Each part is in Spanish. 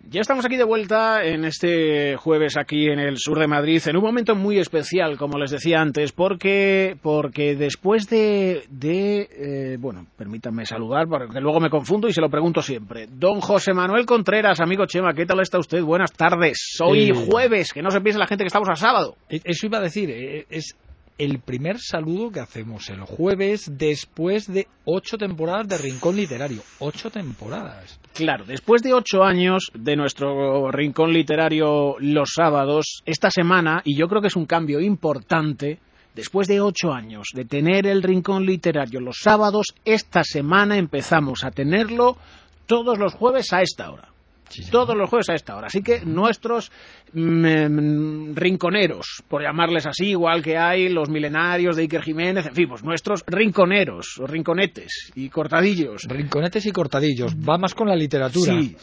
Ya estamos aquí de vuelta en este jueves aquí en el sur de Madrid, en un momento muy especial, como les decía antes, porque después bueno, permítanme saludar, porque luego me confundo y se lo pregunto siempre. Don José Manuel Contreras, amigo Chema, ¿qué tal está usted? Buenas tardes. Hoy jueves, que no se piense la gente que estamos a sábado. Eso iba a decir, es el primer saludo que hacemos el jueves después de 8 temporadas de Rincón Literario. 8 temporadas. Claro, después de 8 años de nuestro Rincón Literario los sábados, esta semana, y yo creo que es un cambio importante, después de 8 años de tener el Rincón Literario los sábados, esta semana empezamos a tenerlo todos los jueves a esta hora. Sí, todos los jueves a esta hora. Así que nuestros rinconeros, por llamarles así, igual que hay los milenarios de Iker Jiménez, en fin, pues nuestros rinconeros, o rinconetes y cortadillos. Rinconetes y cortadillos, va más con la literatura. Sí,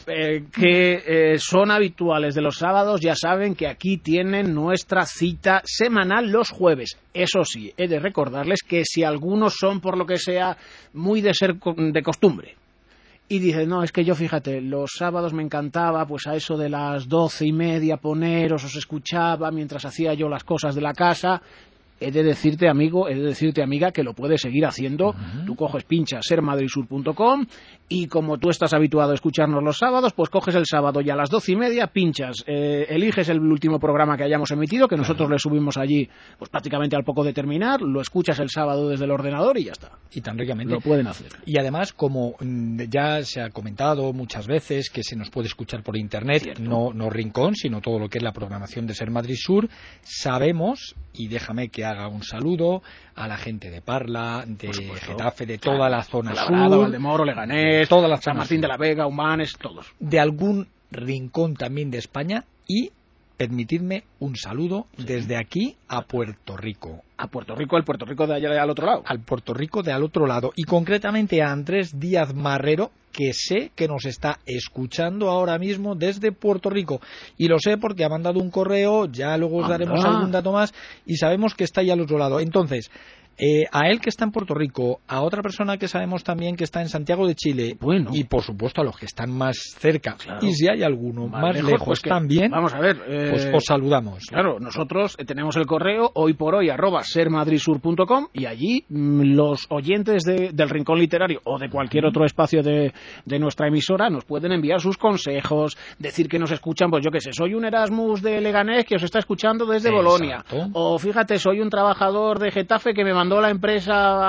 que son habituales de los sábados, ya saben que aquí tienen nuestra cita semanal los jueves. Eso sí, he de recordarles que si algunos son, por lo que sea, muy de ser de costumbre, y dice, no, es que yo, fíjate, los sábados me encantaba, pues a eso de las 12:30 poneros, os escuchaba mientras hacía yo las cosas de la casa. He de decirte, amigo, he de decirte, amiga, que lo puedes seguir haciendo. Tú coges, pinchas sermadridsur.com y como tú estás habituado a escucharnos los sábados, pues coges el sábado y a las 12:30 pinchas, eliges el último programa que hayamos emitido, que nosotros le subimos allí pues prácticamente al poco de terminar, lo escuchas el sábado desde el ordenador y ya está. Y tan ricamente. Lo pueden hacer. Y además, como ya se ha comentado muchas veces, que se nos puede escuchar por internet, no Rincón, sino todo lo que es la programación de Ser Madrid Sur, sabemos, y déjame que haga un saludo a la gente de Parla, de Getafe, de toda la zona sur, Valdemoro, Leganés, toda la San Martín de la Vega, Humanes, todos. De algún rincón también de España y permitidme un saludo desde aquí a Puerto Rico. A Puerto Rico, el Puerto Rico de allá al otro lado. Al Puerto Rico de al otro lado. Y concretamente a Andrés Díaz Marrero, que sé que nos está escuchando ahora mismo desde Puerto Rico. Y lo sé porque ha mandado un correo, ya luego os daremos algún dato más, y sabemos que está ahí al otro lado. Entonces, a él que está en Puerto Rico, a otra persona que sabemos también que está en Santiago de Chile, y por supuesto a los que están más cerca, y si hay alguno más lejos pues también, vamos a ver, pues os saludamos. Claro, nosotros tenemos el correo hoyporhoy @sermadridsur.com y allí los oyentes del Rincón Literario o de cualquier otro espacio de nuestra emisora nos pueden enviar sus consejos, decir que nos escuchan, pues yo qué sé, soy un Erasmus de Leganés que os está escuchando desde Bolonia, o fíjate, soy un trabajador de Getafe que me mandó la empresa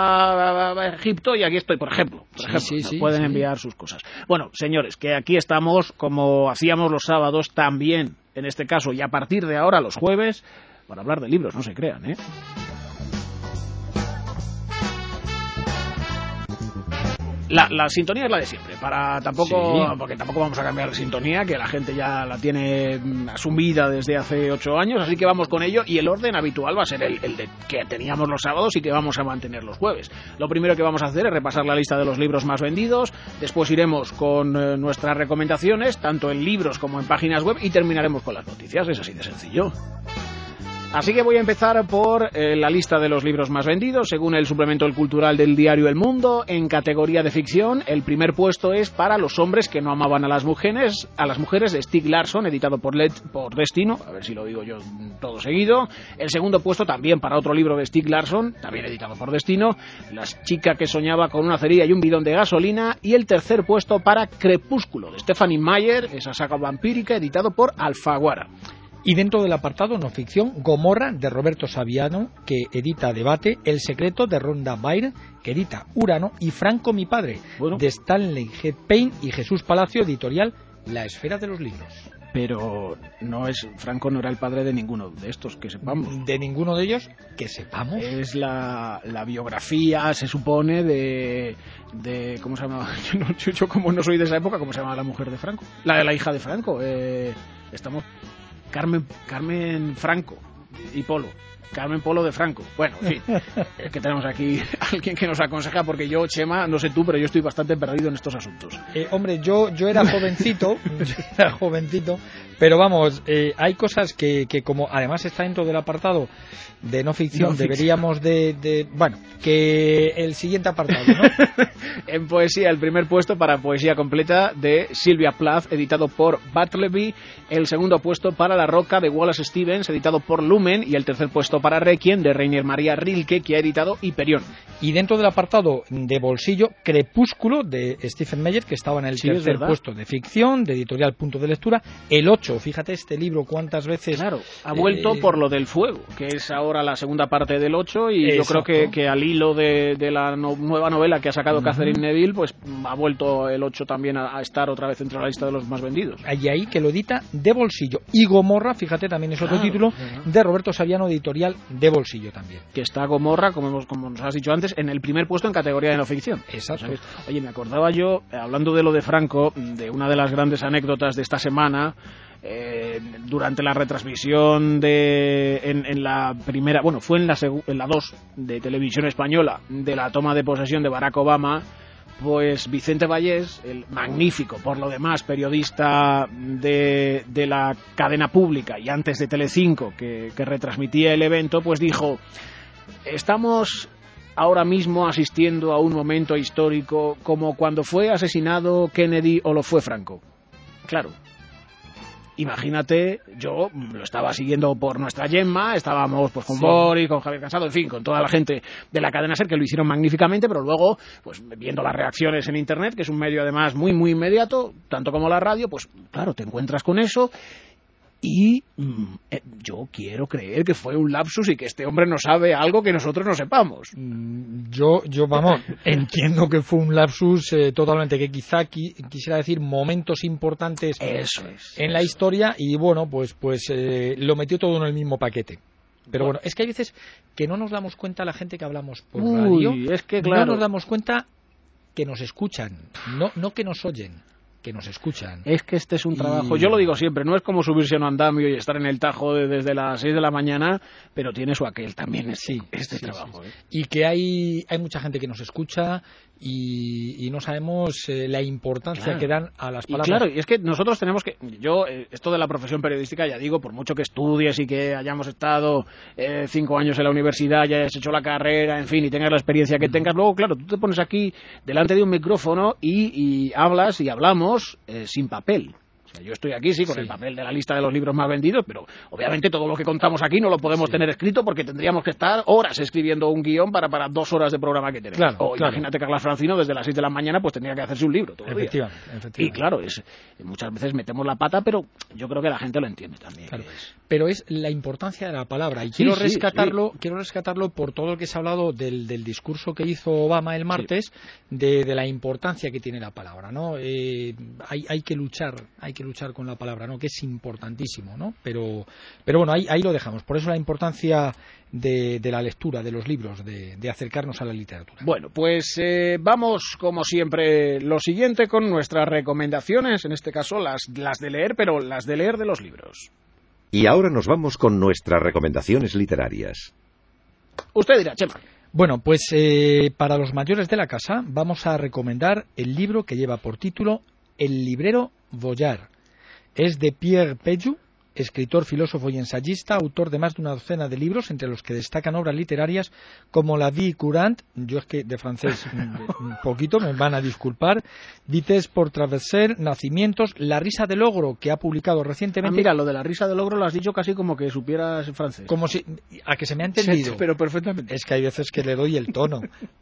a Egipto y aquí estoy, por ejemplo. Pueden enviar sus cosas. Bueno, señores, que aquí estamos como hacíamos los sábados también, en este caso, y a partir de ahora los jueves, para hablar de libros, no se crean, ¿eh? La sintonía es la de siempre, porque tampoco vamos a cambiar de sintonía, que la gente ya la tiene asumida desde hace 8 años, así que vamos con ello, y el orden habitual va a ser el de que teníamos los sábados y que vamos a mantener los jueves. Lo primero que vamos a hacer es repasar la lista de los libros más vendidos, después iremos con nuestras recomendaciones, tanto en libros como en páginas web, y terminaremos con las noticias, es así de sencillo. Así que voy a empezar por la lista de los libros más vendidos, según el suplemento El Cultural del diario El Mundo. En categoría de ficción, el primer puesto es Para los hombres que no amaban a las mujeres, de Stieg Larsson, editado por Destino, a ver si lo digo yo todo seguido. El segundo puesto también para otro libro de Stieg Larsson, también editado por Destino, La chica que soñaba con una cerilla y un bidón de gasolina. Y el tercer puesto para Crepúsculo, de Stephanie Meyer, esa saga vampírica, editado por Alfaguara. Y dentro del apartado no ficción, Gomorra, de Roberto Saviano, que edita Debate, El secreto, de Rhonda Byrne, que edita Urano, y Franco, mi padre, de Stanley G. Payne y Jesús Palacio, editorial La Esfera de los Libros. Pero Franco no era el padre de ninguno de estos, que sepamos. ¿De ninguno de ellos? Que sepamos. Es la biografía, se supone, de ¿cómo se llama? Yo como no soy de esa época, ¿cómo se llama la mujer de Franco? La hija de Franco. Carmen Franco y Polo. Carmen Polo de Franco. Bueno, en fin, es que tenemos aquí a alguien que nos aconseja, porque yo, Chema, no sé tú, pero yo estoy bastante perdido en estos asuntos. Hombre, yo era jovencito, pero vamos, hay cosas que como además está dentro del apartado de no ficción, deberíamos bueno, que el siguiente apartado, ¿no? En poesía, el primer puesto para Poesía completa de Sylvia Plath, editado por Bartleby. El segundo puesto para La Roca de Wallace Stevens, editado por Lumen. Y el tercer puesto para Requiem de Rainer Maria Rilke, que ha editado Hyperion. Y dentro del apartado de bolsillo, Crepúsculo de Stephen Meyer, que estaba en el tercer puesto de ficción, de editorial Punto de Lectura. El 8, fíjate este libro cuántas veces... Claro, ha vuelto por lo del fuego, que es ahora la segunda parte del 8, y exacto. Yo creo que al hilo de la nueva novela que ha sacado Catherine Neville, pues ha vuelto el 8 también a estar otra vez entre la lista de los más vendidos. Ahí que lo edita de bolsillo. Y Gomorra, fíjate, también es otro título de Roberto Saviano, editorial de bolsillo también. Que está Gomorra, como nos has dicho antes, en el primer puesto en categoría de no ficción. Exacto. Oye, me acordaba yo, hablando de lo de Franco, de una de las grandes anécdotas de esta semana. Durante la retransmisión en la primera, bueno, fue en la 2 de Televisión Española, de la toma de posesión de Barack Obama, pues Vicente Vallés, el magnífico, por lo demás, periodista de la cadena pública y antes de Telecinco, que retransmitía el evento, pues dijo: estamos ahora mismo asistiendo a un momento histórico como cuando fue asesinado Kennedy o lo fue Franco. Claro. Imagínate, yo lo estaba siguiendo por nuestra Gemma, estábamos pues con Boris, con Javier Cansado, en fin, con toda la gente de la cadena SER, que lo hicieron magníficamente, pero luego, pues viendo las reacciones en Internet, que es un medio además muy, muy inmediato, tanto como la radio, pues claro, te encuentras con eso. Y yo quiero creer que fue un lapsus y que este hombre no sabe algo que nosotros no sepamos. Yo vamos, entiendo que fue un lapsus totalmente, que quizá quisiera decir momentos importantes en la historia, y bueno, pues lo metió todo en el mismo paquete. Pero bueno, es que hay veces que no nos damos cuenta, la gente que hablamos por radio, es que, claro, no nos damos cuenta que nos escuchan, no que nos oyen, que nos escuchan. Es que este es un trabajo, yo lo digo siempre, no es como subirse a un andamio y estar en el Tajo desde las 6 de la mañana, pero tiene su aquel también este trabajo. Sí. Y que hay mucha gente que nos escucha y no sabemos la importancia que dan a las palabras. Y claro, y es que nosotros tenemos que... Yo, esto de la profesión periodística, ya digo, por mucho que estudies y que hayamos estado 5 años en la universidad, ya hayas hecho la carrera, en fin, y tengas la experiencia que tengas, luego, claro, tú te pones aquí delante de un micrófono y hablas y hablamos sin papel. O sea, yo estoy aquí, con el papel de la lista de los libros más vendidos, pero obviamente todo lo que contamos aquí no lo podemos tener escrito, porque tendríamos que estar horas escribiendo un guión para 2 horas de programa que tenemos. Claro. Imagínate Carla Francino desde las 6 de la mañana pues tendría que hacerse un libro todo el día. Efectivamente. Y claro, muchas veces metemos la pata, pero yo creo que la gente lo entiende también. Claro. Pero es la importancia de la palabra, y quiero rescatarlo por todo lo que se ha hablado del discurso que hizo Obama el martes, de la importancia que tiene la palabra, ¿no? Hay que luchar con la palabra, ¿no? Que es importantísimo, ¿no? Pero bueno, ahí lo dejamos. Por eso la importancia de la lectura, de los libros, de acercarnos a la literatura. Bueno, pues vamos, como siempre, lo siguiente con nuestras recomendaciones, en este caso las de leer, pero las de leer de los libros. Y ahora nos vamos con nuestras recomendaciones literarias. Usted dirá, Chema. Bueno, pues para los mayores de la casa vamos a recomendar el libro que lleva por título El librero Vollard. Es de Pierre Peyu, escritor, filósofo y ensayista, autor de más de una docena de libros, entre los que destacan obras literarias como La vie courante, yo es que de francés un poquito, me van a disculpar, Vitesse pour traverser, Nacimientos, La risa del ogro, que ha publicado recientemente. Mira, lo de La risa del ogro lo has dicho casi como que supieras francés. Como si, a que se me ha entendido. Sí, pero perfectamente. Es que hay veces que le doy el tono.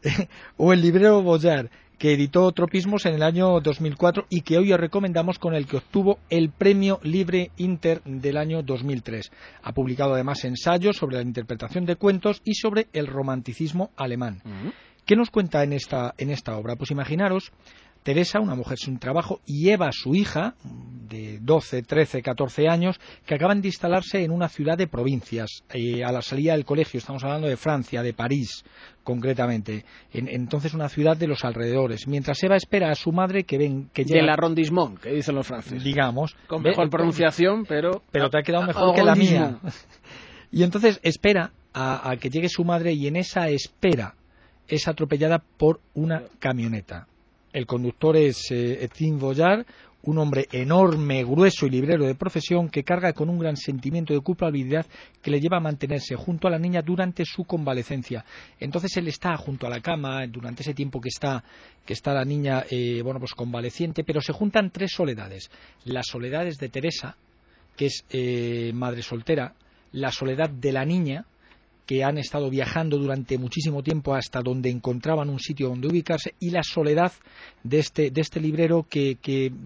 O El librero Vollard, que editó Tropismos en el año 2004 y que hoy os recomendamos, con el que obtuvo el Premio Libre Inter del año 2003. Ha publicado además ensayos sobre la interpretación de cuentos y sobre el romanticismo alemán. ¿Qué nos cuenta en esta obra? Pues imaginaros Teresa, una mujer sin trabajo, y Eva, su hija, de 12, 13, 14 años, que acaban de instalarse en una ciudad de provincias, a la salida del colegio. Estamos hablando de Francia, de París, concretamente. Entonces, una ciudad de los alrededores. Mientras Eva espera a su madre que llega... Del arrondissement, que dicen los franceses. Digamos. Con mejor pronunciación, pero te ha quedado mejor que la mía. Y entonces espera a que llegue su madre, y en esa espera es atropellada por una camioneta. El conductor es Etienne Vollard, un hombre enorme, grueso y librero de profesión que carga con un gran sentimiento de culpabilidad que le lleva a mantenerse junto a la niña durante su convalecencia. Entonces él está junto a la cama durante ese tiempo que está la niña pues convaleciente, pero se juntan tres soledades. Las soledades de Teresa, que es madre soltera, la soledad de la niña, que han estado viajando durante muchísimo tiempo hasta donde encontraban un sitio donde ubicarse, y la soledad de este librero que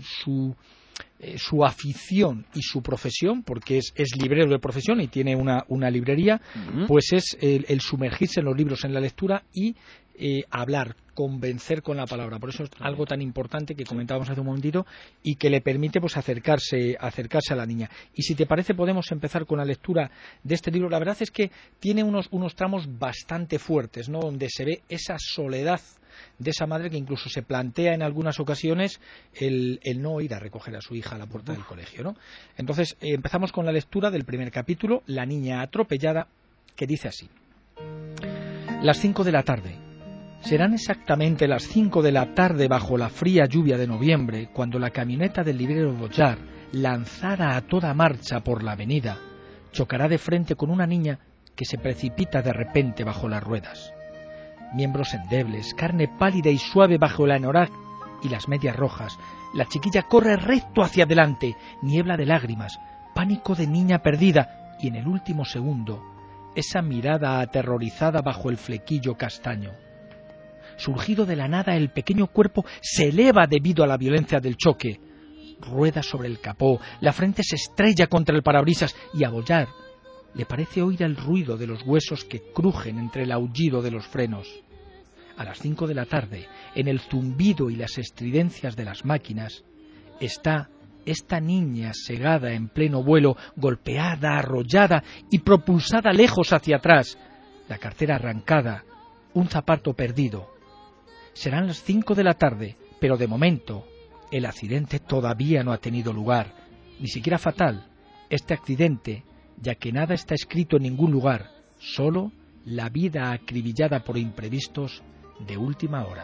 su afición y su profesión, porque es librero de profesión y tiene una librería, pues es el sumergirse en los libros, en la lectura y hablar, convencer con la palabra. Por eso es algo tan importante que comentábamos hace un momentito y que le permite pues acercarse a la niña. Y si te parece podemos empezar con la lectura de este libro. La verdad es que tiene unos tramos bastante fuertes, ¿no? Donde se ve esa soledad de esa madre que incluso se plantea en algunas ocasiones el no ir a recoger a su hija a la puerta del colegio, ¿no? Entonces empezamos con la lectura del primer capítulo, La niña atropellada, que dice así: Las 5 de la tarde. Serán exactamente las 5 de la tarde bajo la fría lluvia de noviembre, cuando la camioneta del librero Bollard, lanzada a toda marcha por la avenida, chocará de frente con una niña que se precipita de repente bajo las ruedas. Miembros endebles, carne pálida y suave bajo el anorak y las medias rojas, la chiquilla corre recto hacia adelante, niebla de lágrimas, pánico de niña perdida y en el último segundo, esa mirada aterrorizada bajo el flequillo castaño. Surgido de la nada, el pequeño cuerpo se eleva debido a la violencia del choque. Rueda sobre el capó, la frente se estrella contra el parabrisas y a Bollard le parece oír el ruido de los huesos que crujen entre el aullido de los frenos. A las 5 de la tarde, en el zumbido y las estridencias de las máquinas, está esta niña segada en pleno vuelo, golpeada, arrollada y propulsada lejos hacia atrás, la cartera arrancada, un zapato perdido. Serán las 5 de la tarde, pero de momento el accidente todavía no ha tenido lugar, ni siquiera fatal, este accidente, ya que nada está escrito en ningún lugar, solo la vida acribillada por imprevistos de última hora.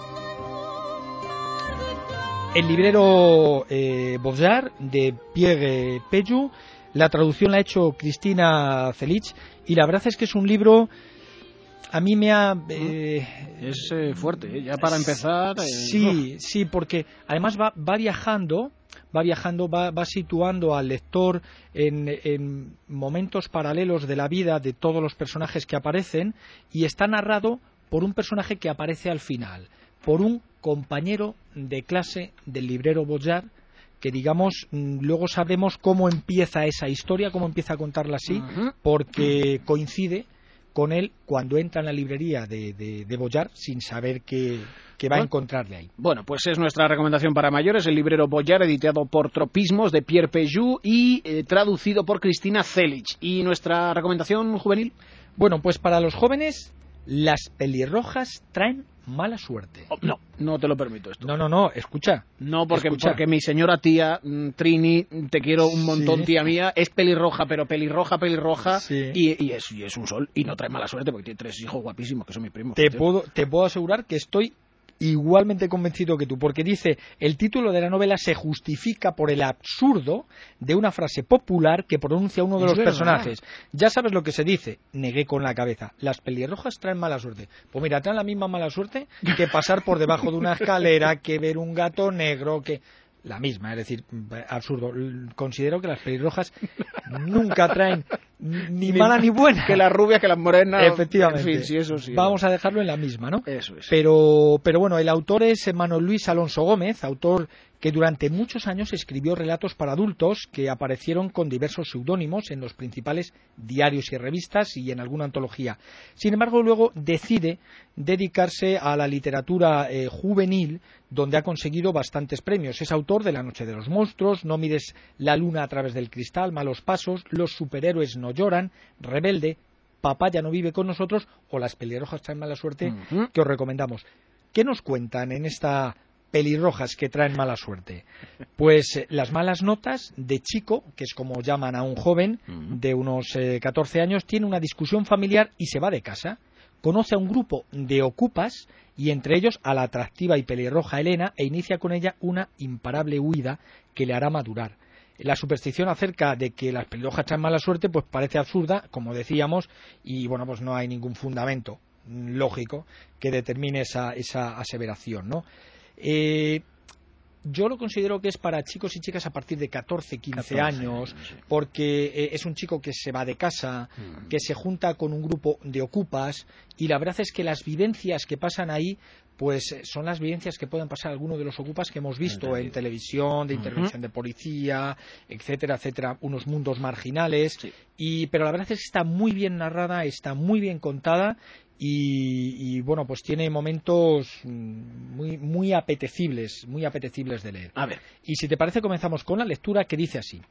El librero Bollard, de Pierre Peyu, la traducción la ha hecho Cristina Celich, y la verdad es que es un libro... A mí me ha... es fuerte, ya para empezar... Sí, porque además va viajando, va situando al lector en momentos paralelos de la vida de todos los personajes que aparecen, y está narrado por un personaje que aparece al final, por un compañero de clase del librero Bollard, que digamos, luego sabremos cómo empieza esa historia, cómo empieza a contarla así, porque coincide con él cuando entra en la librería de Bollard sin saber que va a encontrarle ahí. Bueno, pues es nuestra recomendación para mayores, el librero Bollard, editado por Tropismos, de Pierre Peyu, y traducido por Cristina Celich. ¿Y nuestra recomendación juvenil? Bueno, pues para los jóvenes, las pelirrojas traen mala suerte. No te lo permito esto. No, escucha. No, porque mi señora tía, Trini, te quiero un montón, tía mía, es pelirroja, pero pelirroja, sí. y es un sol, y no trae mala suerte, porque tiene 3 hijos guapísimos, que son mis primos. Te puedo asegurar que estoy igualmente convencido que tú, porque dice, el título de la novela se justifica por el absurdo de una frase popular que pronuncia uno de los personajes. Ya sabes lo que se dice, negué con la cabeza, las pelirrojas traen mala suerte. Pues mira, traen la misma mala suerte que pasar por debajo de una escalera, que ver un gato negro, que... La misma, es decir, absurdo. Considero que las pelirrojas nunca traen ni mala ni buena. Que las rubias, que las morenas. Efectivamente. En fin, sí, eso sí. Vamos a dejarlo en la misma, ¿no? Eso es. Pero bueno, el autor es Manuel Luis Alonso Gómez, autor que durante muchos años escribió relatos para adultos que aparecieron con diversos seudónimos en los principales diarios y revistas y en alguna antología. Sin embargo, luego decide dedicarse a la literatura juvenil, donde ha conseguido bastantes premios. Es autor de La noche de los monstruos, No mires la luna a través del cristal, Malos pasos, Los superhéroes no lloran, Rebelde, Papá ya no vive con nosotros o Las pelirrojas traen mala suerte, que os recomendamos. ¿Qué nos cuentan en esta pelirrojas que traen mala suerte? Pues las malas notas de chico, que es como llaman a un joven de unos 14 años, tiene una discusión familiar y se va de casa. Conoce a un grupo de ocupas y entre ellos a la atractiva y pelirroja Elena e inicia con ella una imparable huida que le hará madurar. La superstición acerca de que las pelirrojas traen mala suerte pues parece absurda, como decíamos, y bueno, pues no hay ningún fundamento lógico que determine esa aseveración, ¿no? Yo lo considero que es para chicos y chicas a partir de 14, 15 años, sí. Porque es un chico que se va de casa, que se junta con un grupo de ocupas, y la verdad es que las vivencias que pasan ahí pues son las vivencias que pueden pasar algunos de los ocupas que hemos visto en televisión, de intervención de policía, etcétera, etcétera, unos mundos marginales, pero la verdad es que está muy bien narrada, está muy bien contada, y bueno, pues tiene momentos muy apetecibles de leer. A ver. Y si te parece, comenzamos con la lectura, que dice así: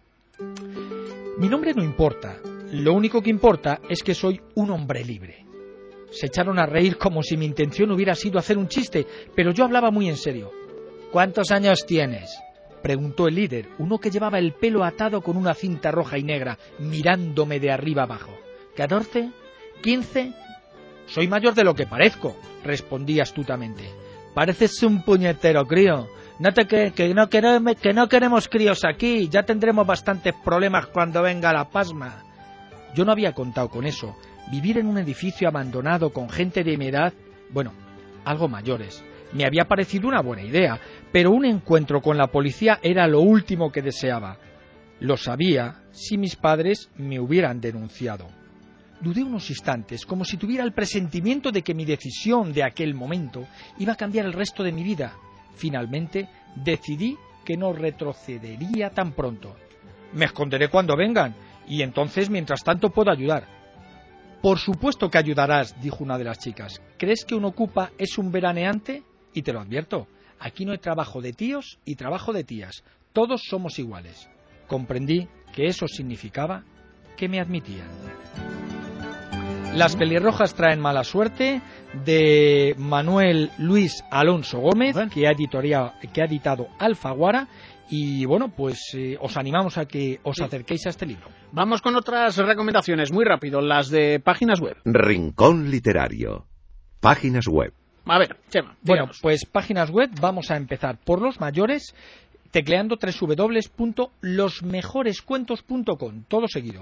mi nombre no importa, lo único que importa es que soy un hombre libre. Se echaron a reír como si mi intención hubiera sido hacer un chiste, pero yo hablaba muy en serio. ¿Cuántos años tienes?, preguntó el líder, uno que llevaba el pelo atado con una cinta roja y negra, mirándome de arriba abajo. ¿14? ¿15? Soy mayor de lo que parezco, respondí astutamente. Pareces un puñetero crío. Que no queremos críos aquí, ya tendremos bastantes problemas cuando venga la pasma. Yo no había contado con eso. Vivir en un edificio abandonado con gente de mi edad, bueno, algo mayores, me había parecido una buena idea, pero un encuentro con la policía era lo último que deseaba. Lo sabía si mis padres me hubieran denunciado. Dudé unos instantes, como si tuviera el presentimiento de que mi decisión de aquel momento iba a cambiar el resto de mi vida. Finalmente, decidí que no retrocedería tan pronto. Me esconderé cuando vengan, y entonces, mientras tanto, puedo ayudar. Por supuesto que ayudarás, dijo una de las chicas. ¿Crees que un ocupa es un veraneante? Y te lo advierto, aquí no hay trabajo de tíos y trabajo de tías. Todos somos iguales. Comprendí que eso significaba que me admitían. Las pelirrojas traen mala suerte, de Manuel Luis Alonso Gómez, que ha editado Alfaguara. Y bueno, pues os animamos a que os acerquéis a este libro. Vamos con otras recomendaciones, muy rápido, las de páginas web. Rincón literario. Páginas web. A ver, Chema. Bueno, pues páginas web, vamos a empezar por los mayores, tecleando www.losmejorescuentos.com, todo seguido,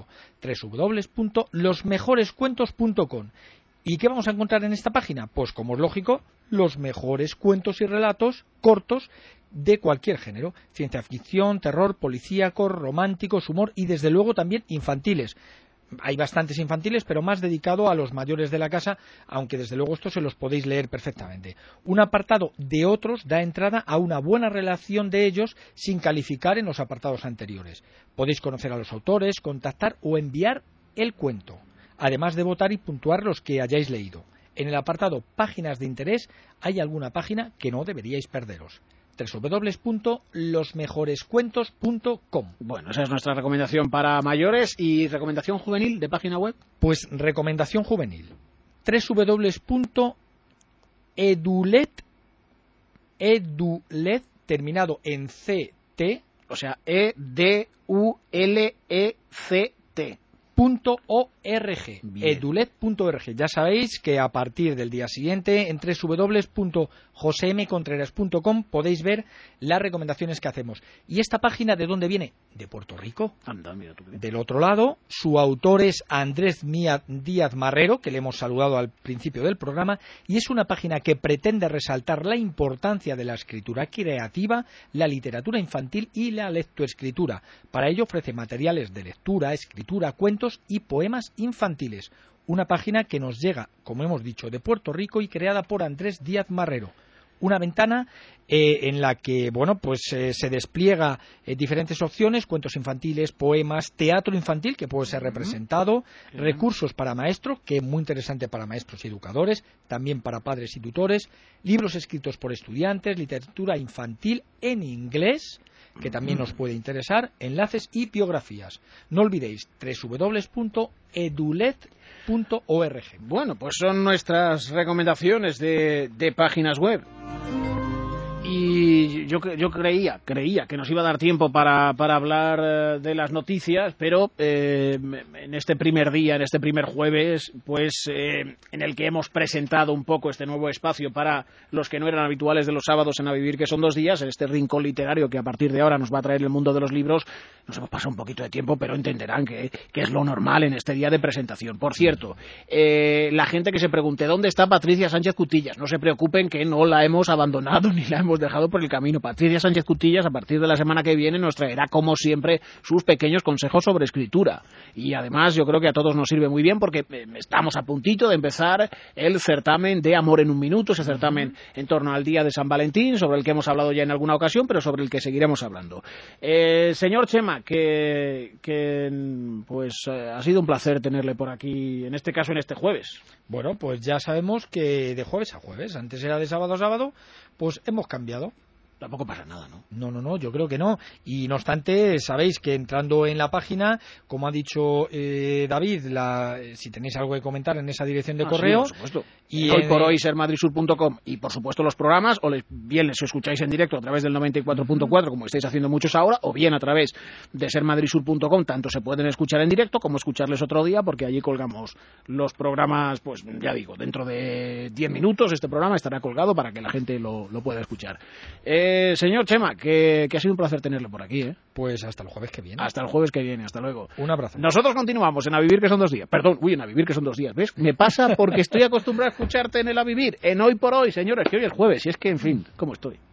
www.losmejorescuentos.com. ¿Y qué vamos a encontrar en esta página? Pues, como es lógico, los mejores cuentos y relatos cortos de cualquier género: ciencia ficción, terror, policíacos, románticos, humor y desde luego también infantiles. Hay bastantes infantiles, pero más dedicado a los mayores de la casa, aunque desde luego estos se los podéis leer perfectamente. Un apartado de otros da entrada a una buena relación de ellos sin calificar en los apartados anteriores. Podéis conocer a los autores, contactar o enviar el cuento, además de votar y puntuar los que hayáis leído. En el apartado Páginas de interés hay alguna página que no deberíais perderos: www.losmejorescuentos.com. Bueno, esa es nuestra recomendación para mayores. ¿Y recomendación juvenil de página web? Pues recomendación juvenil: www.edulet, terminado en CT, o sea, EDULECT. .org, edulet.org. Ya sabéis que a partir del día siguiente en www.josemcontreras.com podéis ver las recomendaciones que hacemos. ¿Y esta página de dónde viene? De Puerto Rico. Anda, mira tú. Del otro lado, su autor es Andrés Díaz Marrero, que le hemos saludado al principio del programa, y es una página que pretende resaltar la importancia de la escritura creativa, la literatura infantil y la lectoescritura. Para ello ofrece materiales de lectura, escritura, cuentos y poemas infantiles. Una página que nos llega, como hemos dicho, de Puerto Rico y creada por Andrés Díaz Marrero. Una ventana en la que, bueno, pues se despliega diferentes opciones: cuentos infantiles, poemas, teatro infantil que puede ser representado, recursos para maestros, que es muy interesante para maestros y educadores, también para padres y tutores, libros escritos por estudiantes, literatura infantil en inglés, que también nos puede interesar, enlaces y biografías. No olvidéis www.edulet.org. Bueno, pues son nuestras recomendaciones de páginas web. Y yo creía que nos iba a dar tiempo para hablar de las noticias, pero en este primer día, en este primer jueves, pues en el que hemos presentado un poco este nuevo espacio para los que no eran habituales de los sábados en A Vivir, que son 2 días, en este rincón literario que a partir de ahora nos va a traer el mundo de los libros, nos hemos pasado un poquito de tiempo, pero entenderán que es lo normal en este día de presentación. Por cierto, la gente que se pregunte ¿dónde está Patricia Sánchez Cutillas? No se preocupen que no la hemos abandonado ni la hemos dejado por el camino. Patricia Sánchez Cutillas a partir de la semana que viene nos traerá como siempre sus pequeños consejos sobre escritura, y además yo creo que a todos nos sirve muy bien porque estamos a puntito de empezar el certamen de Amor en un Minuto, ese certamen en torno al día de San Valentín, sobre el que hemos hablado ya en alguna ocasión, pero sobre el que seguiremos hablando. Señor Chema, que pues ha sido un placer tenerle por aquí, en este caso en este jueves. Bueno, pues ya sabemos que de jueves a jueves, antes era de sábado a sábado, pues hemos cambiado. Tampoco pasa nada, ¿no? No, yo creo que no. Y no obstante, sabéis que entrando en la página, como ha dicho David, si tenéis algo que comentar en esa dirección de correo... Sí, por supuesto. Y hoy por hoy sermadridsur.com, y por supuesto los programas, o bien les escucháis en directo a través del 94.4, como estáis haciendo muchos ahora, o bien a través de sermadridsur.com, tanto se pueden escuchar en directo como escucharles otro día, porque allí colgamos los programas, pues ya digo, dentro de 10 minutos este programa estará colgado para que la gente lo pueda escuchar. Señor Chema, que ha sido un placer tenerlo por aquí, ¿eh? Pues hasta el jueves que viene. Hasta el jueves que viene, hasta luego. Un abrazo. Nosotros continuamos en A Vivir, que son 2 días. Perdón, en A Vivir, que son 2 días, ¿ves? Me pasa porque estoy acostumbrado a escucharte en el A Vivir, en Hoy por Hoy, señores, que hoy es jueves, y es que, en fin, ¿cómo estoy?